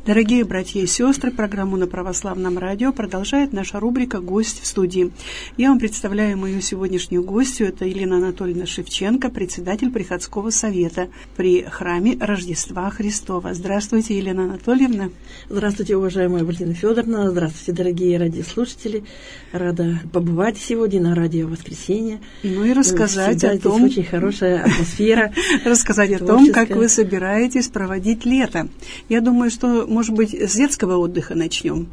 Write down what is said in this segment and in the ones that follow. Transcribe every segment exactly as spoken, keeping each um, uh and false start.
Дорогие братья и сестры, программу на Православном радио продолжает наша рубрика «Гость в студии». Я вам представляю мою сегодняшнюю гостью. Это Елена Анатольевна Шевченко, председатель приходского совета при храме Рождества Христова. Здравствуйте, Елена Анатольевна. Здравствуйте, уважаемая Валентина Федоровна. Здравствуйте, дорогие радиослушатели. Рада побывать сегодня на радио «Воскресенье». Ну и рассказать Всегда о том... здесь очень хорошая атмосфера. Рассказать о том, как вы собираетесь проводить лето. Я думаю, что, может быть, с детского отдыха начнем.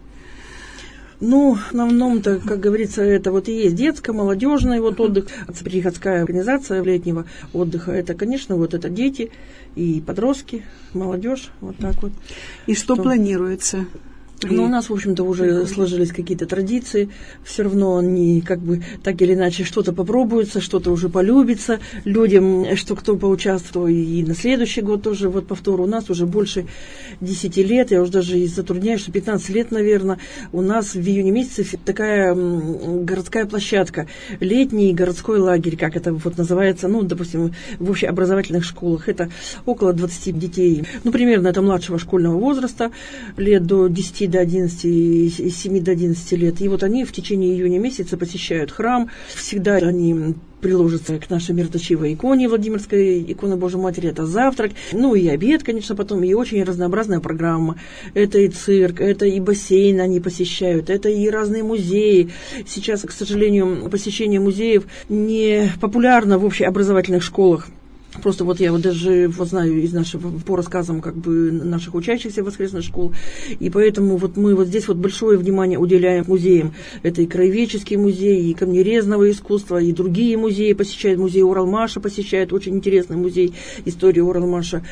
Ну, в основном-то, как говорится, это вот и есть детско-молодежный вот отдых. Приходская организация летнего отдыха, это, конечно, вот это дети и подростки, молодежь, вот так вот. И что, что... планируется? Ну, у нас, в общем-то, уже сложились какие-то традиции. Все равно они, как бы, так или иначе, что-то попробуется, что-то уже полюбится людям, что кто поучаствовал и на следующий год тоже, вот повтор. У нас уже больше десяти лет, я уже даже и затрудняюсь, что пятнадцать лет, наверное, у нас в июне месяце такая городская площадка, летний городской лагерь, как это вот называется, ну, допустим, в общеобразовательных школах. Это около двадцати детей, ну, примерно это младшего школьного возраста, лет до десяти до одиннадцати, с семи до одиннадцати лет. И вот они в течение июня месяца посещают храм. Всегда они приложатся к нашей мироточивой иконе, Владимирской иконы Божьей Матери. Это завтрак, ну и обед, конечно, потом. И очень разнообразная программа. Это и цирк, это и бассейн они посещают, это и разные музеи. Сейчас, к сожалению, посещение музеев не популярно в общеобразовательных школах. Просто вот я вот даже вот знаю из нашего, по рассказам как бы наших учащихся воскресных школ, и поэтому вот мы вот здесь вот большое внимание уделяем музеям. Это и краеведческий музей, и камнерезного искусства, и другие музеи посещают. Музей Уралмаша посещает, очень интересный музей истории Уралмаша.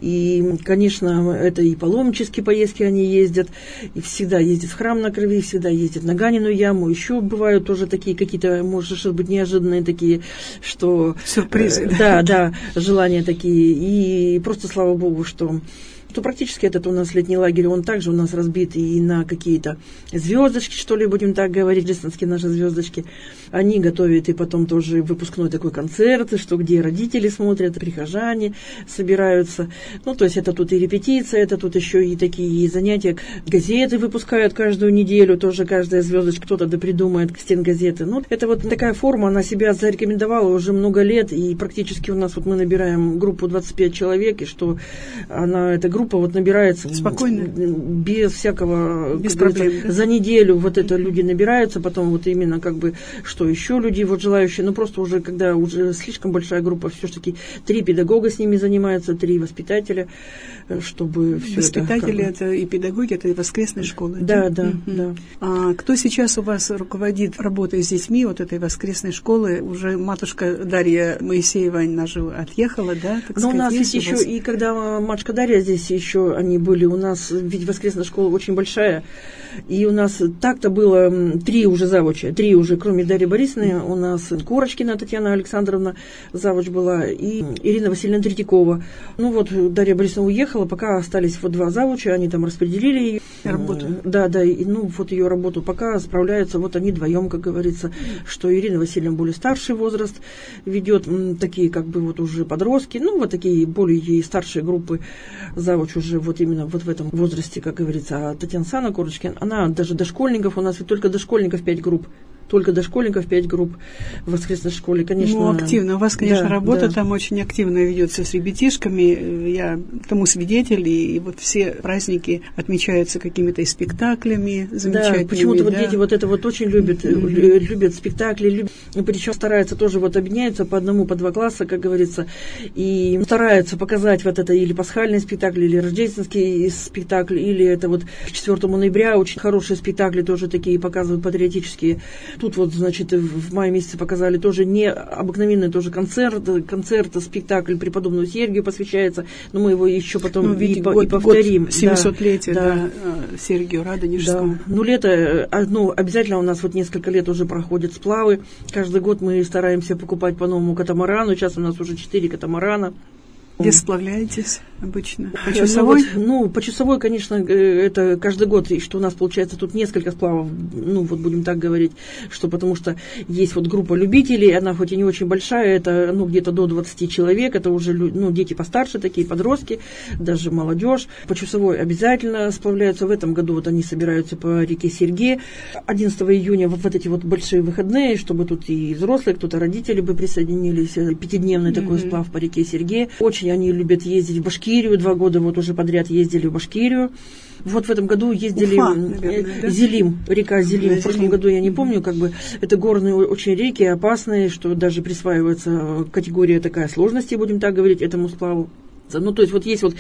И, конечно, это и паломнические поездки они ездят, и всегда ездят в храм на Крови, всегда ездят на Ганиную яму. Еще бывают тоже такие какие-то, может быть, неожиданные такие, что... Сюрпризы. Э, да, да. Желания такие, и просто слава Богу, что, что практически этот у нас летний лагерь, он также у нас разбит и на какие-то звездочки, что ли, будем так говорить, рождественские наши звездочки. Они готовят и потом тоже выпускной такой концерт, что где родители смотрят, прихожане собираются. Ну, то есть это тут и репетиция, это тут еще и такие занятия. Газеты выпускают каждую неделю, тоже каждая звездочка кто-то да придумает стен газеты. Ну, это вот такая форма, она себя зарекомендовала уже много лет, и практически у нас вот мы набираем группу двадцать пять человек, и что она, эта группа вот набирается спокойно, без всякого, без проблем. Да? За неделю вот это люди набираются, потом вот именно как бы что еще люди вот желающие, ну просто уже когда уже слишком большая группа, все-таки три педагога с ними занимаются, три воспитателя, чтобы все воспитатели это... это и педагоги, это и воскресные школы. Да, да, угу. да. А кто сейчас у вас руководит работой с детьми вот этой воскресной школы? Уже матушка Дарья Моисеева, она же отъехала, да? Так Но сказать, у нас ведь у еще, вас... и когда матушка Дарья здесь еще они были, у нас ведь воскресная школа очень большая, и у нас так-то было три уже завуча, три уже, кроме Дарьи Борисовны, у нас Курочкина Татьяна Александровна завуч была, и Ирина Васильевна Третьякова. Ну вот Дарья Борисовна уехала, пока остались вот два завуча, они там распределили ее работу. Да, да, и ну вот ее работу пока справляются вот они вдвоем, как говорится, что Ирина Васильевна более старший возраст ведет, такие как бы вот уже подростки, ну вот такие более старшие группы завуч уже вот именно вот в этом возрасте, как говорится. А Татьяна Сана Курочкина, она даже дошкольников, у нас ведь только дошкольников пять групп. Только дошкольников, пять групп в воскресной школе, конечно. Ну, активно. У вас, конечно, да, работа да. там очень активно ведется с ребятишками. Я тому свидетель, и вот все праздники отмечаются какими-то спектаклями замечательными. Да, почему-то да. вот дети вот это вот очень любят, mm-hmm. любят спектакли, любят, причем стараются тоже вот объединяются по одному, по два класса, как говорится, и стараются показать вот это или пасхальный спектакль, или рождественский спектакль, или это вот к четвёртому ноября очень хорошие спектакли тоже такие показывают, патриотические. Тут вот, значит, в мае месяце показали тоже необыкновенный тоже концерт, концерт, спектакль преподобному Сергию посвящается, но мы его еще потом ну, и, год, и повторим. семисотлетие, да, да, да, Сергию Радонежскому. Да. Ну, лето, ну, обязательно у нас вот несколько лет уже проходят сплавы. Каждый год мы стараемся покупать по новому катамарану. Сейчас у нас уже четыре катамарана. Где сплавляетесь обычно? По Часовой? Ну, вот, ну, по Часовой, конечно, это каждый год, и что у нас получается тут несколько сплавов, ну, вот будем так говорить, что потому что есть вот группа любителей, она хоть и не очень большая, это, ну, где-то до двадцати человек, это уже, ну, дети постарше такие, подростки, даже молодежь. По Часовой обязательно сплавляются. В этом году вот они собираются по реке Серге. одиннадцатого июня вот, вот эти вот большие выходные, чтобы тут и взрослые, кто-то родители бы присоединились, пятидневный mm-hmm. такой сплав по реке Серге. Очень они любят ездить в Башкирию, два года вот уже подряд ездили в Башкирию. Вот в этом году ездили Уфа, наверное, да? Зелим, река Зелим. Да, в прошлом Зелим. году я не помню, как бы это горные очень реки, опасные, что даже присваивается категория такая сложности, будем так говорить, этому сплаву. Ну, то есть вот есть вот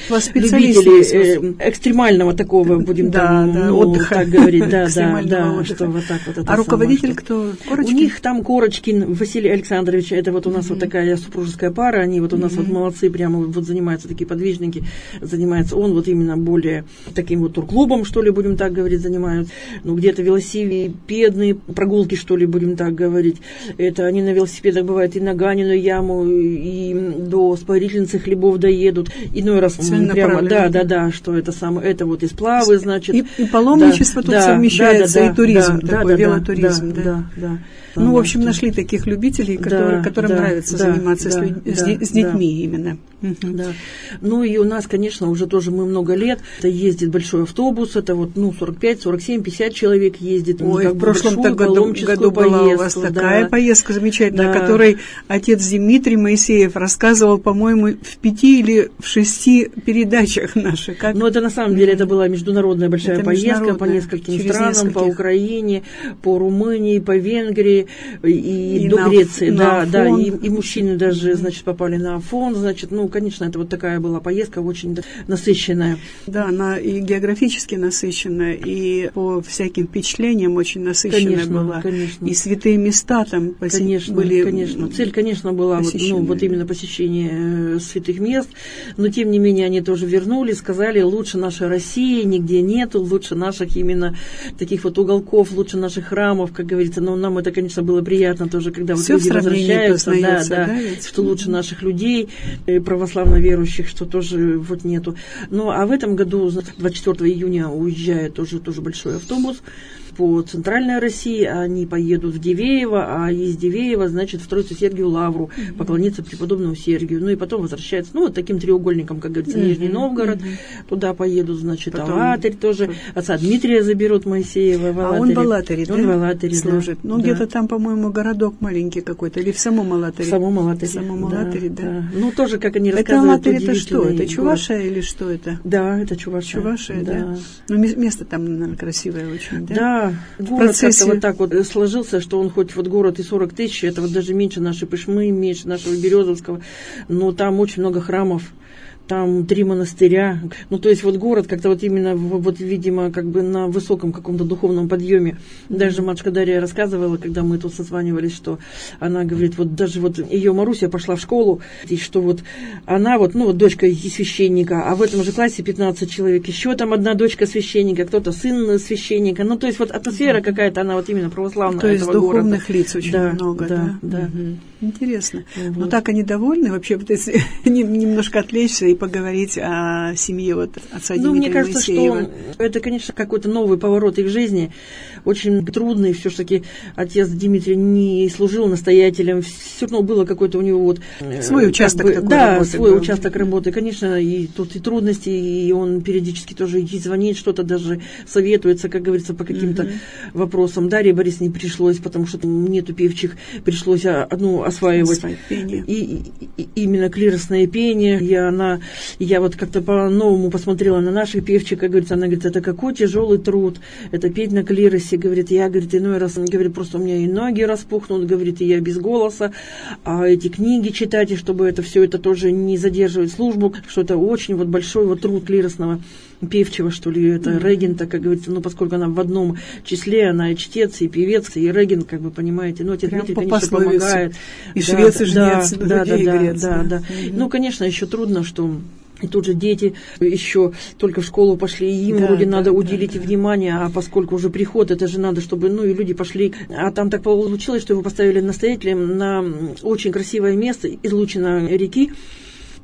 любители э, экстремального такого, будем да, там, да, ну, отдыха. так говорить, да, да, да, отдыха. что вот так вот. Это а руководитель самое, кто? Корочкин? У них там Корочкин Василий Александрович, это вот у нас mm-hmm. вот такая супружеская пара, они вот у нас mm-hmm. вот молодцы, прямо вот занимаются, такие подвижники, занимается он вот именно более таким вот турклубом, что ли, будем так говорить, занимаются, ну, где-то велосипедные прогулки, что ли, будем так говорить, это они на велосипедах, бывает, и на Ганину яму, и до Спорительницы Хлебов доедут, иной раз прямо, да, да, да, что это самое, это вот и сплавы, значит. И, и паломничество да, тут да, совмещается, да, да, и туризм, да, такой, да, велотуризм. Да, да. да, да. Ну, в общем, нашли таких любителей, которые, да, которым да, нравится да, заниматься да, с, люд... да, с, де... с детьми да. именно. Да. Ну и у нас, конечно, уже тоже мы много лет, это ездит большой автобус, это вот, ну, сорок пять, сорок семь, пятьдесят человек ездит. Ой, в прошлом году, году была у вас такая да. поездка замечательная, да. о которой отец Дмитрий Моисеев рассказывал, по-моему, в пяти или в шести передачах наших. Как... Ну, это на самом деле, это была международная большая это поездка по нескольким странам, нескольких... по Украине, по Румынии, по Венгрии и, и до на, Греции. На да, да, и, и мужчины даже, значит, попали на Афон, значит, ну, конечно, это вот такая была поездка очень насыщенная. Да, она и географически насыщенная, и по всяким впечатлениям очень насыщенная конечно, была. Конечно. И святые места там поси... конечно, были. Конечно, цель, конечно, была вот, ну, вот именно посещение э, святых мест, но тем не менее они тоже вернулись, сказали, лучше нашей России нигде нету, лучше наших именно таких вот уголков, лучше наших храмов, как говорится. Но нам это, конечно, было приятно тоже, когда вот люди возвращаются, да, да, да, что лучше наших людей, православно верующих, что тоже вот нету. Ну, а в этом году, двадцать четвёртого июня, уезжает тоже, тоже большой автобус по центральной России, они поедут в Дивеево, а из Дивеева, значит, в Троицу Сергию Лавру mm-hmm. поклониться преподобному Сергию. Ну и потом возвращаются, ну, вот таким треугольником, как говорится, mm-hmm. Нижний Новгород, mm-hmm. туда поедут, значит, потом... Алатырь тоже, отца Дмитрия заберут Моисеева в Алатыре. А он в Алатыре, да? Он в Алатыре, служит. Да. Ну, да. где-то там, по-моему, городок маленький какой-то, или в самом Алатыре? В самом Алатыре. В самом Алатыре, да. да. да. Ну, тоже, как они это рассказывают, Алатырь это что? Это Чувашия или что это? Да, это Чувашия. Чувашия, да. да. Ну, место там, наверное, красивое очень, да? Да, город как-то вот так вот сложился, что он хоть вот город и сорок тысяч, это вот даже меньше нашей Пышмы, меньше нашего Березовского, но там очень много храмов. Там три монастыря. Ну, то есть вот город как-то вот именно, вот, видимо, как бы на высоком каком-то духовном подъеме. Mm-hmm. Даже матушка Дарья рассказывала, когда мы тут созванивались, что она говорит, вот даже вот ее Маруся пошла в школу, и что вот она вот, ну, вот дочка и священника, а в этом же классе пятнадцать человек, еще там одна дочка священника, кто-то сын священника. Ну, то есть вот атмосфера mm-hmm. какая-то, она вот именно православная. То есть этого духовных города. лиц очень да, много, да? Да, да. Mm-hmm. Интересно. Mm-hmm. Но так они довольны вообще, вот если немножко отвлечься и поговорить о семье вот отца Дмитрия Моисеева. Ну, мне кажется, что это, конечно, какой-то новый поворот их жизни, очень трудный. Все-таки отец Дмитрий не служил настоятелем, все равно было какой-то у него вот... Свой участок бы, такой да, работы. свой был. участок работы. Конечно, и тут и трудности, и он периодически тоже и звонит, что-то даже советуется, как говорится, по каким-то mm-hmm. вопросам. Дарье Борисовне пришлось, потому что нету певчих, пришлось одну осваивать. И, и, и именно клиросное пение. И она, я вот как-то по-новому посмотрела на наших певчих, как говорится, она говорит, это какой тяжелый труд, это петь на клиросе, говорит, я, говорит, иной раз, говорит, просто у меня и ноги распухнут, говорит, и я без голоса, а эти книги читать, и чтобы это все это тоже не задерживать службу, что это очень вот большой вот труд клиросного певчего, что ли, это mm-hmm. регента, как говорится, ну, поскольку она в одном числе, она и чтец, и певец, и регент, как бы, понимаете, ну, отец Дмитрий, конечно, помогает. И да, швец, и жнец, да, да, да, да, грец, да, да. да. Mm-hmm. Ну, конечно, еще трудно, что и тут же дети еще только в школу пошли, и им да, вроде да, надо да, уделить да. внимание, а поскольку уже приход, это же надо, чтобы, ну, и люди пошли. А там так получилось, что его поставили настоятелем на очень красивое место, излучина реки.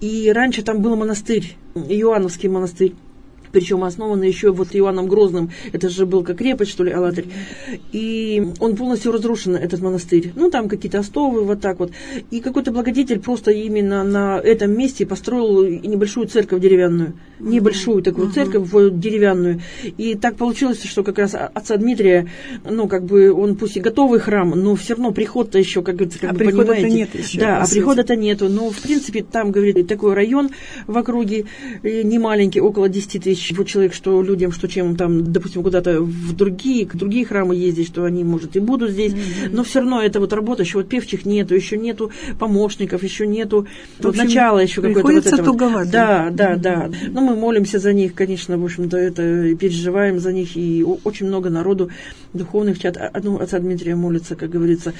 И раньше там был монастырь, Иоанновский монастырь. Причем основан еще вот Иоанном Грозным, это же был как крепость, что ли, Алатырь. И он полностью разрушен, этот монастырь. Ну, там какие-то остовы, вот так вот. И какой-то благодетель просто именно на этом месте построил небольшую церковь деревянную. Небольшую такую uh-huh. церковь деревянную. И так получилось, что как раз отца Дмитрия, ну, как бы, он пусть и готовый храм, но все равно приход-то еще, как говорится, как а бы, прихода-то понимаете. нет еще. Да, а прихода-то нету. Но, в принципе, там, говорит, такой район в округе, не маленький, около десять тысяч вот человек, что людям, что чем там, допустим, куда-то в другие, к другие храмы ездить, что они, может, и будут здесь, mm-hmm. но все равно это вот работа, еще вот певчих нету, еще нету помощников, еще нету в общем, начала еще какое-то вот это. Туговато. Да, да, mm-hmm. да. Но мы молимся за них, конечно, в общем-то, это переживаем за них, и очень много народу духовных чат, ну, отца Дмитрия молится, как говорится,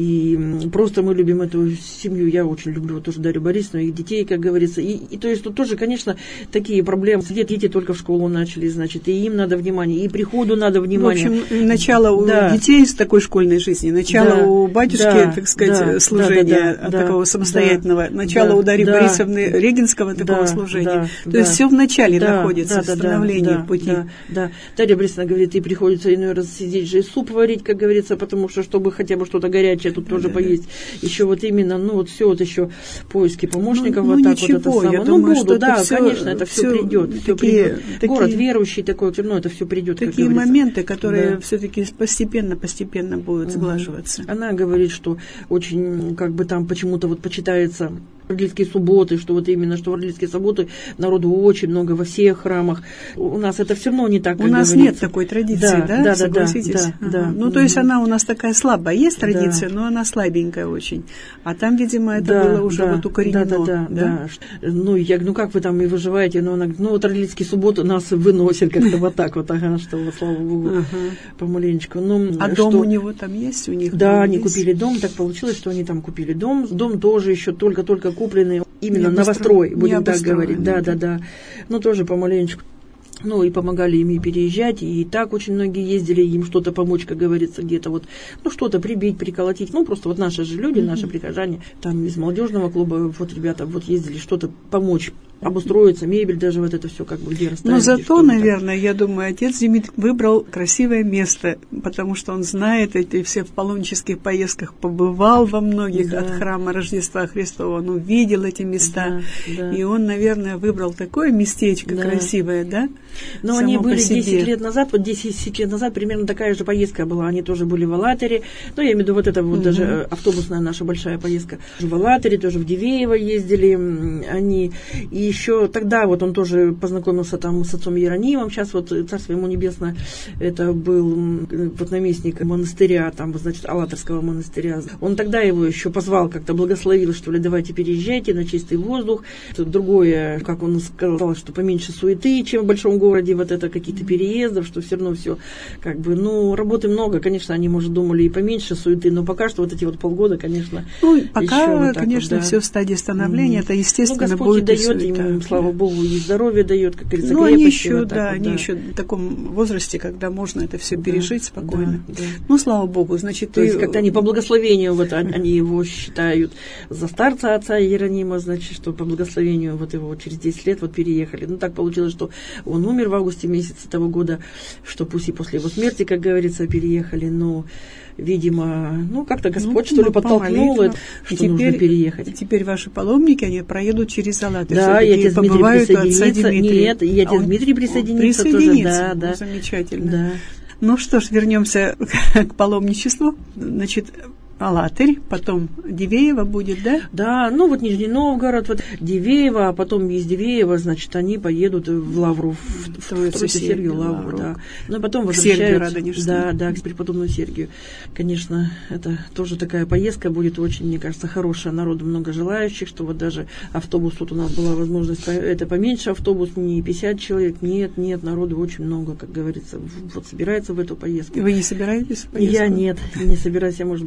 и просто мы любим эту семью, я очень люблю вот тоже Дарью Борисовну, их детей, как говорится, и, и то есть тут тоже, конечно, такие проблемы, дети только в школу начали, значит, и им надо внимание, и приходу надо внимание. В общем, начало да. у детей с такой школьной жизни, начало да. у батюшки, да. так сказать, да. служения да, да, да, такого самостоятельного, да. начало да. у Дарьи да. Борисовны Регинского такого да. служения. Да. То да. есть все в начале да. находится, да. становление да. пути. Да. Да. Дарья Борисовна говорит, и приходится иной раз сидеть же и суп варить, как говорится, потому что, чтобы хотя бы что-то горячее тут да, тоже да, поесть. Да. Еще вот именно, ну вот все вот еще поиски помощников, ну, вот ну, так ничего, вот это самое. Я ну, думаю, буду, да, все, конечно, это все, все придет. Все такие, придет. такие, Город верующий такой, все равно это все придет. Такие моменты, которые да. все-таки постепенно-постепенно будут сглаживаться. Она говорит, что очень, как бы там почему-то вот почитается Варлицкие субботы, что вот именно, что Варлицкие субботы народу очень много во всех храмах. У нас это все равно не так, как У нас говорится. Нет такой традиции, да? Да, да, согласитесь? Да, ага. да, ну, да. то есть она у нас такая слабая. Есть традиция, да. но она слабенькая очень. А там, видимо, это да, было уже да, вот укоренено. Да, да, да, да? да. Ну, я говорю, ну как вы там и выживаете? Ну, она говорит, ну вот Варлицкие субботы нас выносят как-то вот так вот, ага, что вот, слава Богу, помаленечку. А дом у него там есть? У них да, они купили дом, так получилось, что они там купили дом. Дом тоже еще только-только купленный, именно новострой, будем так говорить. Да, да, да. Ну, тоже помаленечку. Ну, и помогали им и переезжать, и так очень многие ездили, им что-то помочь, как говорится, где-то вот, ну, что-то прибить, приколотить. Ну, просто вот наши же люди, mm-hmm. наши прихожане, там из молодежного клуба, вот ребята вот ездили, что-то помочь, обустроиться, мебель даже вот это все как бы где расставить. Но зато, наверное, так. я думаю, отец Дмитрий выбрал красивое место, потому что он знает эти все в паломнических поездках, побывал во многих да. от храма Рождества Христова, он увидел эти места, да, да. и он, наверное, выбрал такое местечко да. красивое, да? Но они были десять лет назад, вот десять лет назад примерно такая же поездка была, они тоже были в Алатыре, ну, я имею в виду вот это вот угу. даже автобусная наша большая поездка, в Алатыре, тоже в Дивеево ездили они, и еще тогда вот он тоже познакомился там с отцом Иеронимом, сейчас вот царство ему небесное, это был вот наместник монастыря, там, значит, Алатырского монастыря, он тогда его еще позвал, как-то благословил, что ли, давайте переезжайте на чистый воздух, другое, как он сказал, что поменьше суеты, чем в большом городе, вот это какие-то переездов, что все равно все, как бы, ну, работы много, конечно, они, может, думали и поменьше суеты, но пока что вот эти вот полгода, конечно, ну, пока, вот конечно, вот, да. все в стадии становления, mm-hmm. это, естественно, ну, Господь будет дает им, да. слава Богу, и здоровье дает, как говорится, ну, крепости. Они еще, вот да, вот, они да. еще в таком возрасте, когда можно это все пережить да, спокойно. Да, да. Ну, слава Богу, значит, то ты... есть как-то они по благословению, вот они его считают за старца отца Иеронима, значит, что по благословению вот его через десять лет вот переехали. Ну, так получилось, что он умер в августе месяце того года, что пусть и после его смерти, как говорится, переехали, но, видимо, ну, как-то Господь, ну, что ли, подтолкнул, это, что теперь, нужно переехать. Теперь ваши паломники, они проедут через Алатырь. Да, и отец Дмитрий присоединится. Нет, и отец а Дмитрий присоединится, присоединится тоже. Да, ну, да. Замечательно. Да. Ну что ж, вернемся к паломничеству. Значит, Алатырь, потом Дивеево будет, да? Да, ну вот Нижний Новгород, вот Дивеево, а потом из Дивеева, значит, они поедут в Лавру, в, в Троицу Сергию Лавру, да. Ну и потом возвращаются. Да, да, к преподобному Сергию. Конечно, это тоже такая поездка будет очень, мне кажется, хорошая, народу много желающих, что вот даже автобус, тут у нас была возможность, это поменьше автобус, не пятьдесят человек, нет, нет, народу очень много, как говорится, вот собирается в эту поездку. Вы не собираетесь в поездку? Я нет, не собираюсь, я, может быть, в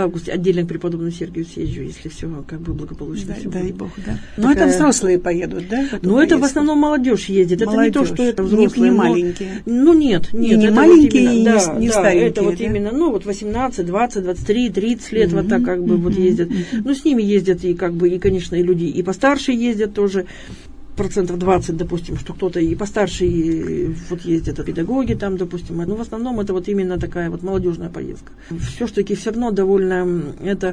августе отдельно к преподобному Сергию съезжу, если все как бы благополучно. Дай, дай Бог, да. Но Такая... это взрослые поедут, да? Ну, это в основном молодежь ездит. Молодежь. Это не то, что это взрослые. Не, не но... маленькие. Ну, нет, нет. И не это маленькие, вот именно, и да, не, не да, старенькие. Это вот да? именно, ну, вот восемнадцать, двадцать, двадцать три, тридцать лет, mm-hmm. вот так как бы mm-hmm. вот ездят. Mm-hmm. Ну, с ними ездят и как бы, и, конечно, и люди и постарше ездят тоже. Процентов двадцать, допустим, что кто-то и постарше, и вот ездят педагоги там, допустим. Но в основном это вот именно такая вот молодежная поездка. Все-таки все равно довольно это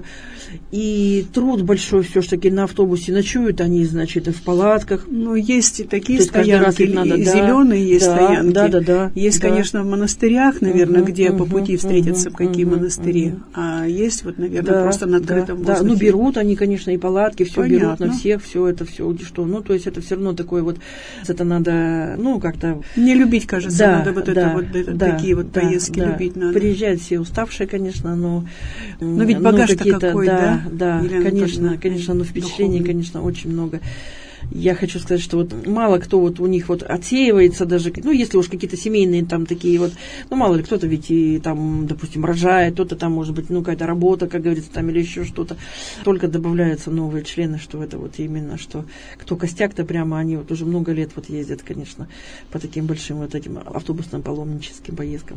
и труд большой, все-таки на автобусе ночуют они, значит, и в палатках. Ну, есть и такие есть стоянки, надо, и да, зеленые есть да, стоянки. Да, да, да. Есть, да. конечно, в монастырях, наверное, угу, где угу, по пути встретятся, угу, в какие угу, монастыри. Угу. А есть вот, наверное, да, просто на открытом да, воздухе. Да, ну берут они, конечно, и палатки, все Понятно. берут на всех, все это, все, что. Ну, то есть это все равно такое вот, это надо ну, как-то... Не любить, кажется, да, надо вот да, это вот, это, да, такие вот да, поездки да. любить надо. Приезжают все уставшие, конечно, но... Но ведь багаж-то ну, какой, да? Да, да, Елена конечно, Анатольевна, конечно, но впечатлений, духовный. конечно, очень много. Я хочу сказать, что вот мало кто вот у них вот отсеивается даже, ну, если уж какие-то семейные там такие вот, ну, мало ли, кто-то ведь и там, допустим, рожает, кто-то там, может быть, ну, какая-то работа, как говорится, там, или еще что-то. Только добавляются новые члены, что это вот именно, что кто костяк-то прямо, они вот уже много лет вот ездят, конечно, по таким большим вот этим автобусным паломническим поездкам.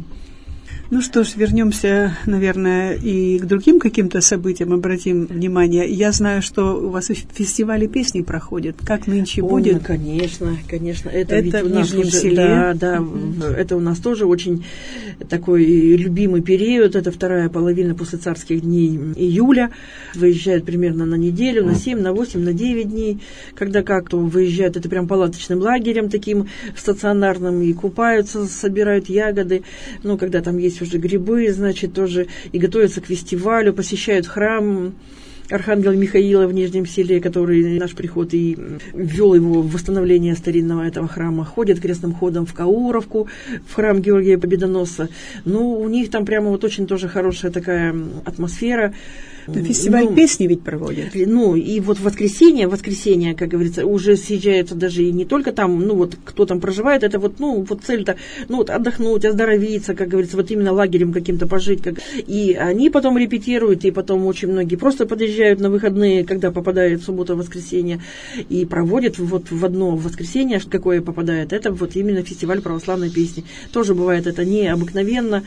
Ну что ж, вернемся, наверное, и к другим каким-то событиям, обратим внимание. Я знаю, что у вас фестивали песни проходят. Как нынче О, будет? Ну, конечно, конечно. Это, это ведь у в нас Нижнем уже, селе. Да, да, mm-hmm. это у нас тоже очень такой любимый период. Это вторая половина после царских дней июля. Выезжают примерно на неделю, на семь, на восемь, на девять дней. Когда как-то выезжают, это прям палаточным лагерем таким стационарным, и купаются, собирают ягоды. Ну, когда там есть уже грибы, значит, тоже и готовятся к фестивалю, посещают храм Архангела Михаила в Нижнем селе, который наш приход и ввел его в восстановление старинного этого храма. Ходят крестным ходом в Кауровку, в храм Георгия Победоносца. Ну, у них там прямо вот очень тоже хорошая такая атмосфера. Фестиваль ну, песни ведь проводят. Ну, и вот в воскресенье, в воскресенье, как говорится, уже съезжаются даже и не только там, ну, вот кто там проживает, это вот, ну, вот цель-то, ну, вот отдохнуть, оздоровиться, как говорится, вот именно лагерем каким-то пожить. Как... И они потом репетируют, и потом очень многие просто подъезжают на выходные, когда попадает суббота, воскресенье, и проводят вот в одно воскресенье, какое попадает, это вот именно фестиваль православной песни. Тоже бывает это необыкновенно.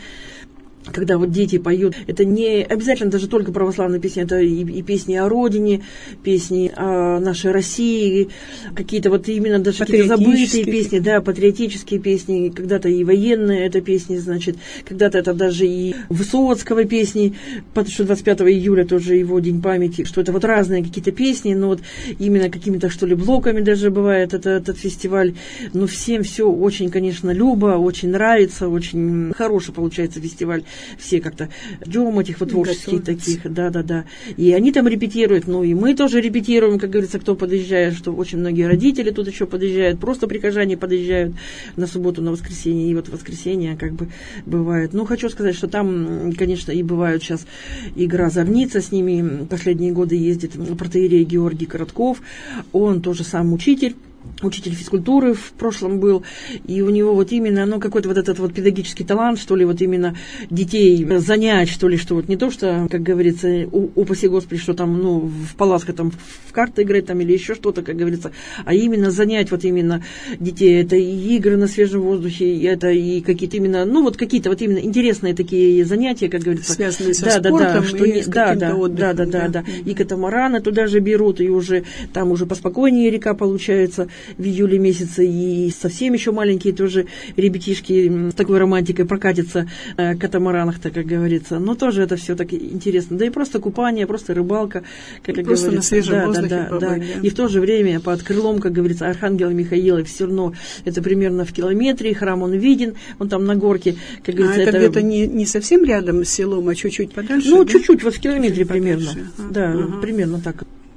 Когда вот дети поют, это не обязательно даже только православные песни, это и, и песни о родине, песни о нашей России, какие-то вот именно даже какие-то забытые песни, да, патриотические песни, когда-то и военные это песни, значит, когда-то это даже и Высоцкого песни, потому что двадцать пятого июля тоже его день памяти, что это вот разные какие-то песни, но вот именно какими-то, что ли, блоками даже бывает это, этот фестиваль, но всем все очень, конечно, любо, очень нравится, очень хороший получается фестиваль. Все как-то ждем этих вот творческих таких, да-да-да. И они там репетируют, ну и мы тоже репетируем, как говорится, кто подъезжает, что очень многие родители тут еще подъезжают, просто прихожане подъезжают на субботу, на воскресенье, и вот в воскресенье как бы бывает. Ну, хочу сказать, что там, конечно, и бывают сейчас игра «Зорница», с ними последние годы ездит протоиерей Георгий Коротков, он тоже сам учитель. Учитель физкультуры в прошлом был, и у него вот именно, ну, какой-то вот этот вот педагогический талант, что ли, вот именно детей занять, что ли, что вот не то, что, как говорится, упаси Господи, что там, ну, в палатках там в карты играть там или еще что-то, как говорится, а именно занять вот именно детей, это и игры на свежем воздухе, и это и какие-то именно, ну, вот какие-то вот именно интересные такие занятия, как говорится. Связанные со да, спортом да, да, что и не, с да, да, отдыхом. Да, да, да, да, и катамараны туда же берут, и уже там уже поспокойнее река получается в июле месяце, и совсем еще маленькие тоже ребятишки с такой романтикой прокатятся э, катамаранах-то, как говорится. Но тоже это все так интересно. Да и просто купание, просто рыбалка, как и просто говорится. На свежем да, воздухе да, да, побыть, да. да. И в то же время под крылом, как говорится, Архангела Михаила, все равно это примерно в километре, храм он виден, он там на горке, как говорится. А это, это где-то не, не совсем рядом с селом, а чуть-чуть подальше? Ну, да? чуть-чуть, вот в километре чуть-чуть примерно. Подальше. Да, ага. примерно так.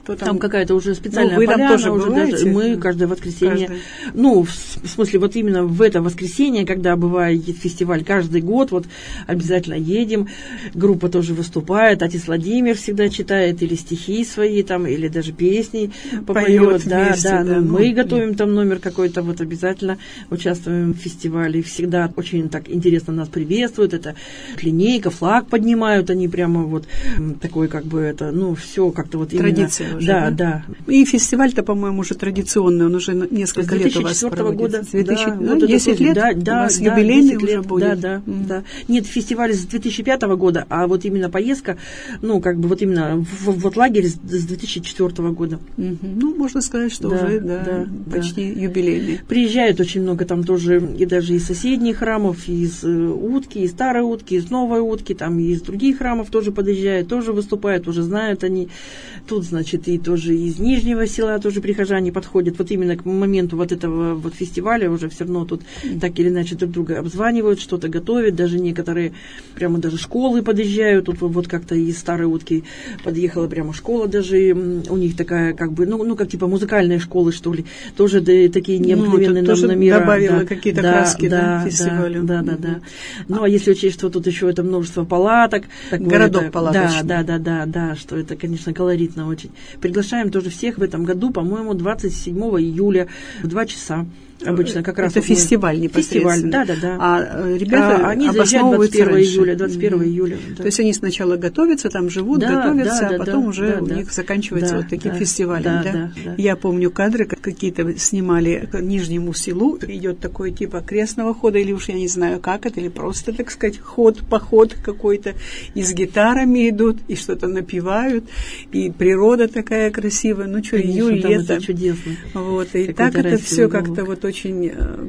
Там, там какая-то уже специальная ну, вы поляна, там тоже уже даже, мы каждое воскресенье, каждое. ну, в, в смысле, вот именно в это воскресенье, когда бывает фестиваль каждый год, вот обязательно едем, группа тоже выступает, отец Владимир всегда читает или стихи свои там, или даже песни попоет, да, вместе, да, да, ну, мы ну, готовим там номер какой-то, вот обязательно участвуем в фестивале, всегда очень так интересно нас приветствуют, это линейка, флаг поднимают, они прямо вот такой как бы это, ну, все как-то вот именно... Традиция уже, да, да? да. И фестиваль-то, по-моему, уже традиционный, он уже несколько лет у вас проводится. Года, с две тысячи, да, ну, вот десять лет, да, да, у вас да, юбилейный уже лет, будет. Да, да, mm. да. Нет, фестиваль с две тысячи пятого года, а вот именно поездка, ну, как бы вот именно в, вот лагерь с две тысячи четвёртого года. Mm-hmm. Ну, можно сказать, что да, уже, да, да, почти да. юбилейный. Приезжают очень много там тоже, и даже из соседних храмов, и из Утки, из Старой Утки, из Новой Утки, там и из других храмов тоже подъезжают, тоже выступают, уже знают они. Тут, значит, и тоже из Нижнего села тоже прихожане подходят. Вот именно к моменту вот этого вот фестиваля уже все равно тут mm-hmm. так или иначе друг друга обзванивают, что-то готовят. Даже некоторые прямо даже школы подъезжают. Тут вот как-то из Старой Утки подъехала прямо школа даже. У них такая как бы, ну, ну как типа музыкальные школы, что ли. Тоже да, такие необыкновенные ну, нам тоже номера. добавила да, какие-то да, краски да, да, фестивалю. Да, да, да, да. Ну, а если учесть, что тут еще это множество палаток. Городок это, палаточный. Да, да, да, да, да, что это, конечно, колоритно очень. Приглашаем тоже всех в этом году, по-моему, двадцать седьмого июля в два часа. Обычно как раз это фестиваль мы... непосредственно. Фестиваль, да, да, да. А ребята а, они обосновываются двадцать первого раньше. июля, двадцать первого mm-hmm. июля. Да. То есть они сначала готовятся, там живут, да, готовятся, да, а да, потом да, уже да, у да. них заканчивается да, вот таким да, фестивалем. Да, да? Да, да. Я помню кадры, как какие-то снимали к Нижнему селу, идет такой типа крестного хода, или уж я не знаю как это, или просто, так сказать, ход, поход какой-то, и с гитарами идут, и что-то напевают, и природа такая красивая, ну что, июль, лето. Чудесно. Вот, и так это все как-то вот очень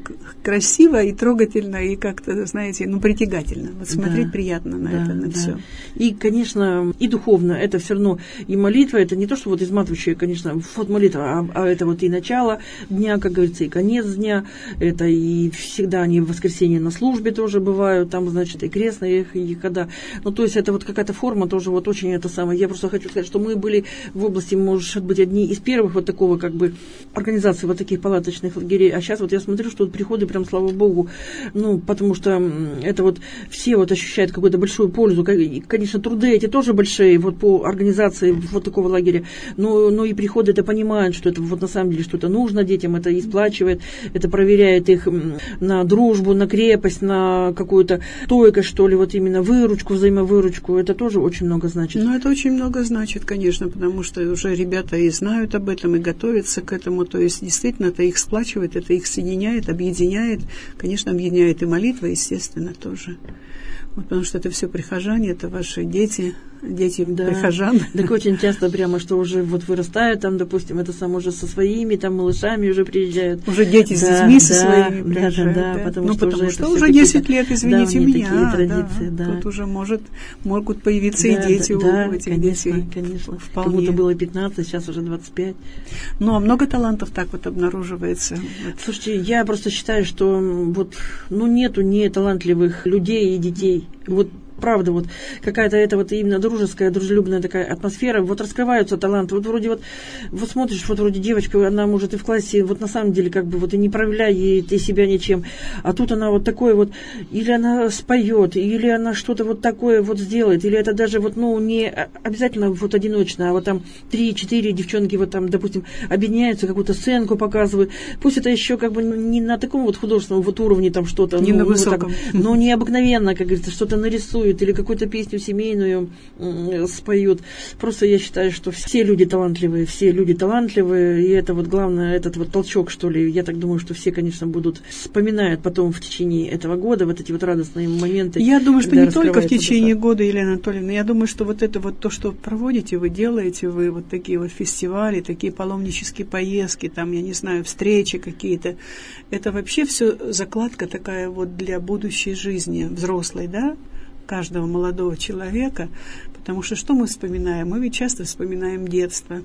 красиво и трогательно, и как-то, знаете, ну, притягательно. Вот смотреть да, приятно на да, это, на да. все. И, конечно, и духовно это все равно, и молитва, это не то, что вот изматывающая, конечно, вот молитва, а, а это вот и начало дня, как говорится, и конец дня, это и всегда они в воскресенье на службе тоже бывают, там, значит, и крестные, и когда, ну, то есть это вот какая-то форма тоже вот очень это самое. Я просто хочу сказать, что мы были в области, может быть, одни из первых вот такого, как бы, организаций вот таких палаточных лагерей, а сейчас вот я смотрю, что приходы, прям, слава богу, ну, потому что это вот все вот ощущают какую-то большую пользу, и, конечно, труды эти тоже большие вот по организации вот такого лагеря, но, но и приходы это понимают, что это вот на самом деле что-то нужно детям, это исплачивает, это проверяет их на дружбу, на крепость, на какую-то стойкость, что ли, вот именно выручку, взаимовыручку, это тоже очень много значит. Ну, это очень много значит, конечно, потому что уже ребята и знают об этом, и готовятся к этому, то есть действительно это их сплачивает, это их соединяет, объединяет, конечно, объединяет и молитва, естественно, тоже. Вот, потому что это все прихожане, это ваши дети, дети да. прихожан. Так очень часто прямо, что уже вот вырастают там, допустим, это сам уже со своими там малышами уже приезжают. Уже дети с да, детьми со да, своими да, приезжают. Да, да, да. потому ну, что, потому уже, что уже десять лет, извините меня. Такие традиции, да. Да. Тут уже может, могут появиться да, и дети да, у этих конечно, детей. конечно. Вполне. Кому-то было пятнадцать, сейчас уже двадцать пять. Ну, а много талантов так вот обнаруживается. Вот. Слушайте, я просто считаю, что вот, ну, нету не талантливых людей и детей. Вот правда, вот какая-то это вот именно дружеская, дружелюбная такая атмосфера, вот раскрываются таланты, вот вроде вот, вот смотришь, вот вроде девочка, она может и в классе, вот на самом деле как бы вот и не проявляет и себя ничем, а тут она вот такое вот, или она споет, или она что-то вот такое вот сделает, или это даже вот, ну, не обязательно вот одиночно, а вот там три-четыре девчонки вот там, допустим, объединяются, какую-то сценку показывают, пусть это еще как бы не на таком вот художественном вот уровне там что-то, не ну, на высоком, ну, так, но необыкновенно, как говорится, что-то нарисуют, или какую-то песню семейную м- споют. Просто я считаю, что все люди талантливые, все люди талантливые, и это вот главное, этот вот толчок, что ли, я так думаю, что все, конечно, будут вспоминают потом в течение этого года вот эти вот радостные моменты. Я думаю, что не только в течение душа. года, Елена Анатольевна, я думаю, что вот это вот то, что проводите, вы делаете, вы вот такие вот фестивали, такие паломнические поездки, там, я не знаю, встречи какие-то, это вообще все закладка такая вот для будущей жизни взрослой, да, каждого молодого человека, потому что что мы вспоминаем? Мы ведь часто вспоминаем детство.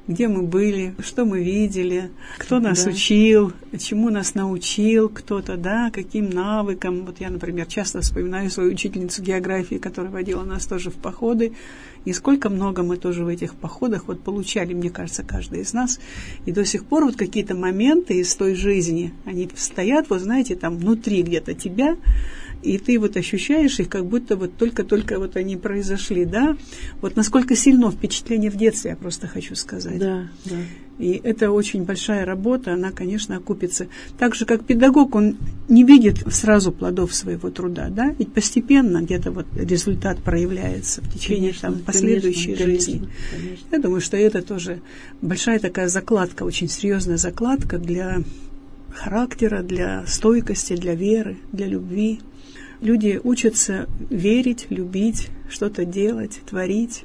где мы были, что мы видели, кто нас да. учил, чему нас научил кто-то, да, каким навыкам. Вот я, например, часто вспоминаю свою учительницу географии, которая водила нас тоже в походы, и сколько много мы тоже в этих походах вот получали, мне кажется, каждый из нас. И до сих пор вот какие-то моменты из той жизни, они стоят, вот знаете, там внутри где-то тебя, и ты вот ощущаешь их, как будто вот только-только вот они произошли, да? Вот насколько сильно впечатление в детстве, я просто хочу сказать. Да, да. И это очень большая работа, она, конечно, окупится. Так же, как педагог, он не видит сразу плодов своего труда, да? Ведь постепенно где-то вот результат проявляется в течение конечно, там, последующей конечно, жизни. Конечно, конечно. Я думаю, что это тоже большая такая закладка, очень серьезная закладка для характера, для стойкости, для веры, для любви. Люди учатся верить, любить, что-то делать, творить.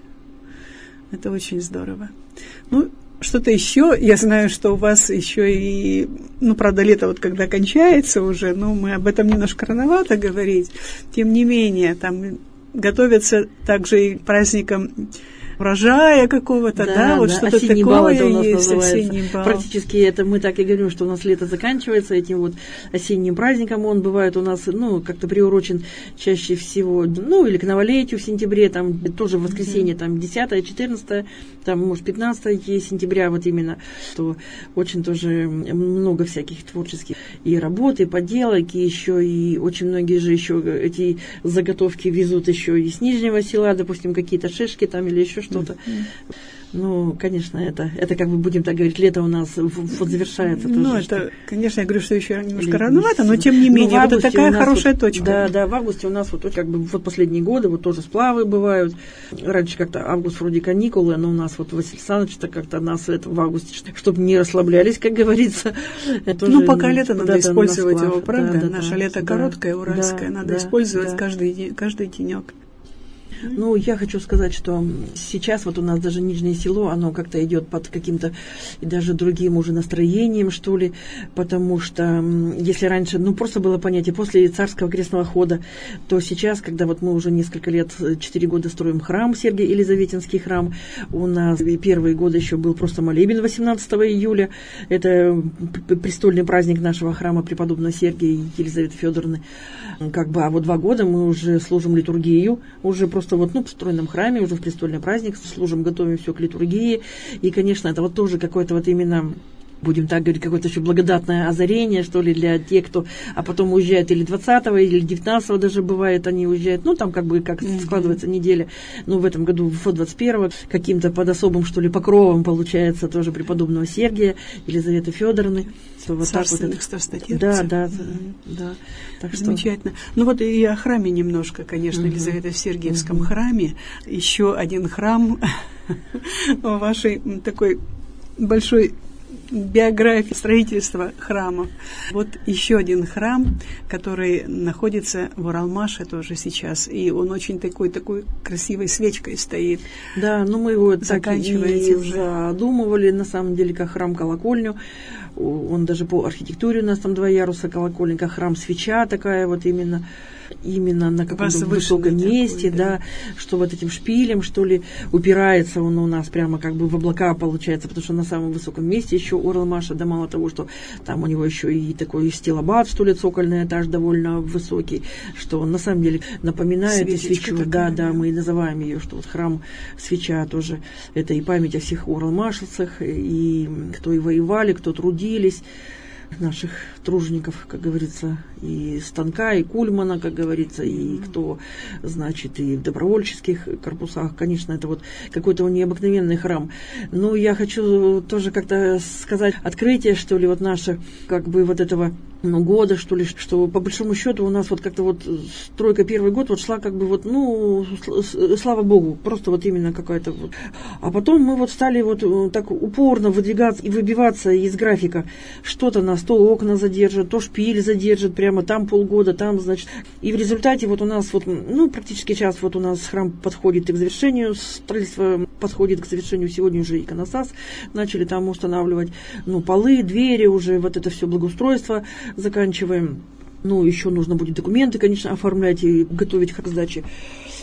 Это очень здорово. Ну, что-то еще, я знаю, что у вас еще и, ну, правда, лето вот когда кончается уже, ну, мы об этом немножко рановато говорить, тем не менее, там готовятся также и к праздникам урожая какого-то, да, да вот да. что-то осенний такое бал это у нас есть, называется. Осенний бал. Практически это мы так и говорим, что у нас лето заканчивается этим вот осенним праздником. Он бывает у нас, ну, как-то приурочен чаще всего, ну, или к новолетию в сентябре, там тоже в воскресенье, mm-hmm. там десятое, четырнадцатое, там, может, пятнадцатое сентября, вот именно, что очень тоже много всяких творческих и работ, и поделок, и еще, и очень многие же еще эти заготовки везут еще и с нижнего села, допустим, какие-то шишки там или еще что-то. что-то. Mm-hmm. Ну, конечно, это, это, как бы будем так говорить, лето у нас вот завершается. Ну, тоже, это, что... конечно, я говорю, что еще немножко Летний рановато, но тем не ну, менее, вот это такая хорошая вот, точка. Да, да, в августе у нас вот как бы вот последние годы вот тоже сплавы бывают. Раньше как-то август вроде каникулы, но у нас вот Василий Александрович-то как-то нас это в августе, чтобы не расслаблялись, как говорится. Ну, пока лето надо использовать его, правда? Да, да, Наше да, лето да, короткое, уральское, да, надо да, использовать да. каждый, каждый денек. Ну, я хочу сказать, что сейчас вот у нас даже Нижнее село, оно как-то идет под каким-то и даже другим уже настроением, что ли, потому что если раньше, ну, просто было понятие, после царского крестного хода, то сейчас, когда вот мы уже несколько лет, четыре года строим храм, Сергий-Елизаветинский храм, у нас первые годы еще был просто молебен восемнадцатого июля, это престольный праздник нашего храма преподобного Сергия и Елизаветы Федоровны, как бы, а вот два года мы уже служим литургию, уже просто вот, ну, в стройном храме, уже в престольный праздник служим, готовим все к литургии. И, конечно, это вот тоже какое-то вот именно, будем так говорить, какое-то еще благодатное озарение, что ли, для тех, кто, а потом уезжает или двадцатого, или девятнадцатого даже бывает, они уезжают, ну, там как бы, как mm-hmm. складывается неделя, ну, в этом году в двадцать первого, каким-то под особым, что ли, покровом, получается, тоже преподобного Сергия, Елизаветы Федоровны. Вот царственных вот страстотерпцев. Да, да, mm-hmm. да. Так замечательно. Что... Ну, вот и о храме немножко, конечно, mm-hmm. Елизавета в Сергиевском mm-hmm. храме. Еще один храм вашей такой большой биографии строительства храмов. Вот еще один храм, который находится в Уралмаше тоже сейчас, и он очень такой, такой красивой свечкой стоит. Да, ну мы его заканчиваете уже. Задумывали, на самом деле, как храм-колокольню. Он даже по архитектуре у нас там два яруса колокольни, как храм-свеча такая вот именно. Именно на каком-то высоком месте, такой, да. да, что вот этим шпилем, что ли, упирается он у нас прямо как бы в облака, получается, потому что на самом высоком месте еще Уралмаша, да, мало того, что там у него еще и такой стилобат, что ли, цокольный этаж довольно высокий, что он на самом деле напоминает и свечу, такая, да, да, мы и называем ее, что вот храм свеча тоже, это и память о всех уралмашевцах, и кто и воевали, кто трудились, наших тружеников, как говорится, и Станка, и Кульмана, как говорится, и кто, значит, и в добровольческих корпусах. Конечно, это вот какой-то необыкновенный храм. Но я хочу тоже как-то сказать открытие, что ли, вот наше, как бы вот этого ну, года, что ли, что по большому счету у нас вот как-то вот стройка первый год вот шла как бы вот, ну, слава богу, просто вот именно какая-то вот. А потом мы вот стали вот так упорно выдвигаться и выбиваться из графика. Что-то нас то окна задержат, то шпиль задержит, прямо там полгода, там, значит. И в результате вот у нас вот, ну, практически сейчас вот у нас храм подходит и к завершению, строительство подходит к завершению, сегодня уже иконостас начали там устанавливать, ну, полы, двери уже, вот это все благоустройство заканчиваем. Ну, еще нужно будет документы, конечно, оформлять и готовить к сдаче.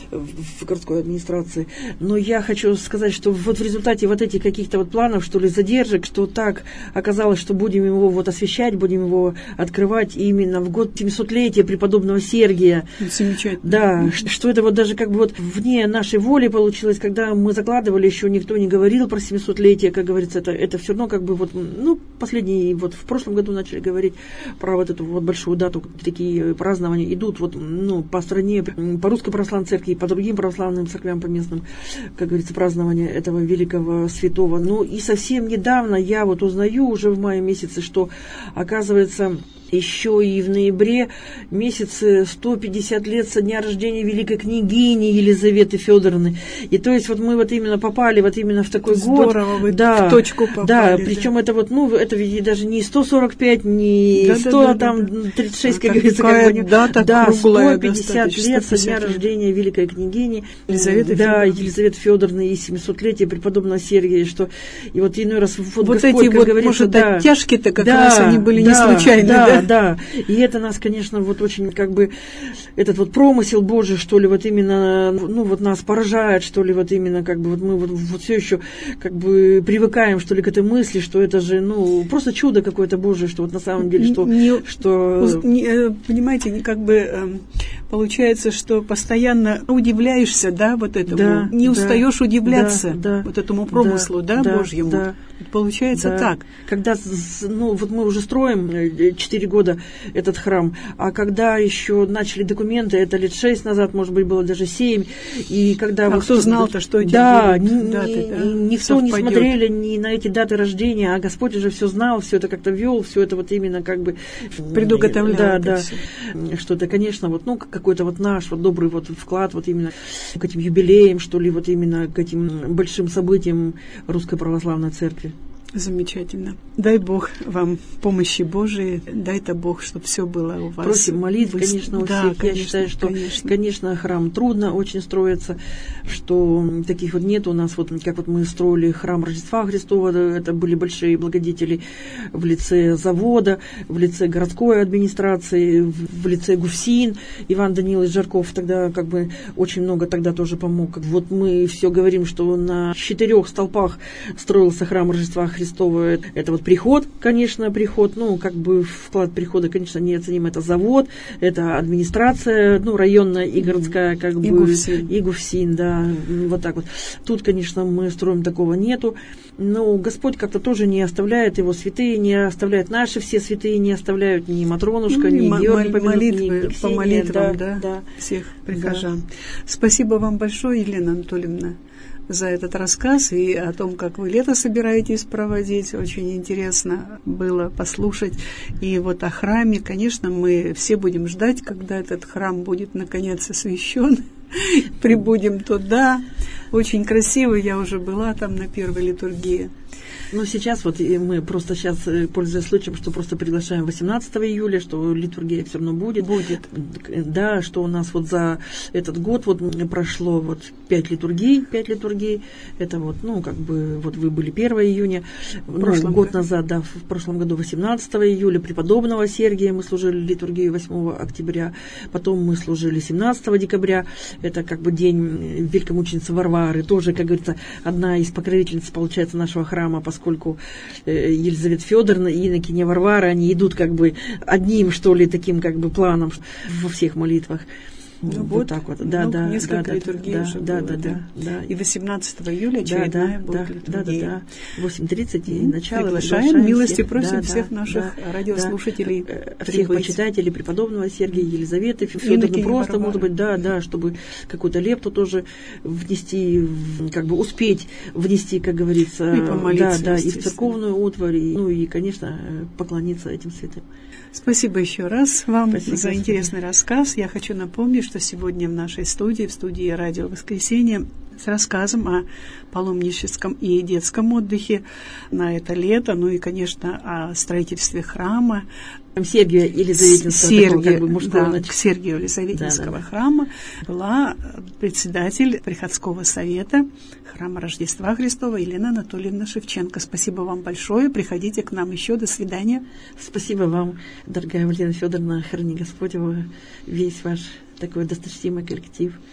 в городской администрации. Но я хочу сказать, что вот в результате вот этих каких-то вот планов, что ли, задержек, что так оказалось, что будем его вот освещать, будем его открывать именно в год семисотлетия преподобного Сергия. Замечательно. Да, что это вот даже как бы вот вне нашей воли получилось, когда мы закладывали, еще никто не говорил про семисотлетие, как говорится, это, это все равно как бы вот, ну, последний, вот в прошлом году начали говорить про вот эту вот большую дату, такие празднования идут вот, ну, по стране, по Русской Православной Церкви, по другим православным церквям, по местным, как говорится, празднования этого великого святого. Ну, и совсем недавно я вот узнаю уже в мае месяце, что, оказывается, еще и в ноябре месяце сто пятьдесят лет со дня рождения великой княгини Елизаветы Федоровны. И то есть вот мы вот именно попали вот именно в такой Здорово, год. Здорово, вы да, в точку попали. Да, да. причем это вот, ну, это ведь даже не сто сорок пять, не да, сто, да, а там да, да. тридцать шесть, а как говорится. Как бы, дата да, круглая, сто пятьдесят лет со дня рождения великой княгини Елизаветы да, Федоровны. Елизаветы Федоровны и семисотлетия преподобного Сергия, что и вот иной раз вот, вот Господь, эти как вот, говорится, может, да, оттяжки-то как да, раз они были да, не случайны. Да, да, да, и это нас, конечно, вот очень как бы этот вот промысел Божий, что ли, вот именно, ну, вот нас поражает, что ли, вот именно как бы вот мы вот, вот все еще как бы привыкаем, что ли, к этой мысли, что это же, ну, просто чудо какое-то Божие, что вот на самом деле, что... Не, что... Не, понимаете, не как бы э, получается, что постоянно удивляешься, да, вот этому, да, не устаешь да, удивляться да, вот этому промыслу, да, да, Божьему. Да. Получается да. так. Когда, ну, вот мы уже строим четыре года этот храм, а когда еще начали документы, это лет шесть назад, может быть, было даже семь, и когда... А вот, кто знал-то, что эти да, даты, ни, да, никто не смотрели ни на эти даты рождения, а Господь уже все знал, все это как-то вел, все это вот именно как бы... Предуготовлял. Да, да. Все. Что это, конечно, вот, ну, какой-то вот наш вот добрый вот вклад вот именно к этим юбилеям, что ли, вот именно к этим большим событиям Русской Православной Церкви. Замечательно. Дай Бог вам помощи Божией, дай-то Бог, чтобы все было у вас. Просим молитв, Вы... конечно, у да, всех. конечно, Я считаю, что, конечно. конечно, храм трудно очень строится, что таких вот нет у нас, вот как вот мы строили храм Рождества Христова, это были большие благодетели в лице завода, в лице городской администрации, в лице ГУФСИН, Иван Данилович Жарков тогда как бы очень много тогда тоже помог. Вот мы все говорим, что на четырех столпах строился храм Рождества Христова. Это вот приход, конечно, приход, ну, как бы вклад прихода, конечно, неоценим. Это завод, это администрация, ну, районная и городская, как и бы. ГУФСИН. И ГУФСИН, да, вот так вот. Тут, конечно, мы строим, такого нету. Но Господь как-то тоже не оставляет его святые, не оставляет наши все святые, не оставляют ни Матронушка, ну, ни м- Георгий молитвы, Помянут, ни, ни по молитвам, да, да, да, всех прихожан. Да. Спасибо вам большое, Елена Анатольевна, за этот рассказ и о том, как вы лето собираетесь проводить. Очень интересно было послушать. И вот о храме, конечно, мы все будем ждать, когда этот храм будет наконец освящен. Прибудем туда. Очень красиво, я уже была там на первой литургии. Ну, сейчас вот мы просто сейчас, пользуясь случаем, что просто приглашаем восемнадцатого июля, что литургия все равно будет. Будет. Да, что у нас вот за этот год вот прошло вот пять литургий, пять литургий. Это вот, ну, как бы, вот вы были первого июня. В прошлом ну, год году. назад, да, в прошлом году восемнадцатого июля преподобного Сергия мы служили литургию восьмого октября. Потом мы служили семнадцатого декабря. Это как бы день великомученицы Варвары. Тоже, как говорится, одна из покровительниц, получается, нашего храма, поскольку Елизавета Федоровна и инокиня Варвара, они идут как бы одним, что ли, таким как бы планом во всех молитвах. Ну, вот, вот так вот, да, ну, да, несколько да, литургий да, уже да, было, да, да. да, И восемнадцатого июля очередная да, будет да, литургия. Да, да, да. восемь тридцать и начало. Приглашаем, милости всех, просим да, всех да, наших да, радиослушателей да, всех прибыть. почитателей преподобного Сергия, Елизаветы Федоровны, просто, Варвары. может быть, да, да, чтобы какую-то лепту тоже внести, как бы успеть внести, как говорится, и помолиться, да, да, и в церковную утварь, и, ну и, конечно, поклониться этим святым. Спасибо еще раз вам Спасибо, за интересный рассказ. Я хочу напомнить, что сегодня в нашей студии, в студии «Радио Воскресенье», с рассказом о паломническом и детском отдыхе на это лето, ну и, конечно, о строительстве храма. Сергия Елизаветинского, Сергия, такого, как бы, мужского, да, к Сергию Елизаветинского да, да, да. храма была председатель приходского совета храма Рождества Христова Елена Анатольевна Шевченко. Спасибо вам большое. Приходите к нам еще. До свидания. Спасибо вам, дорогая Валентина Федоровна. Храни Господь его, весь ваш такой досточтимый коллектив.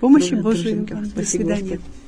Помощи Божией. До свидания.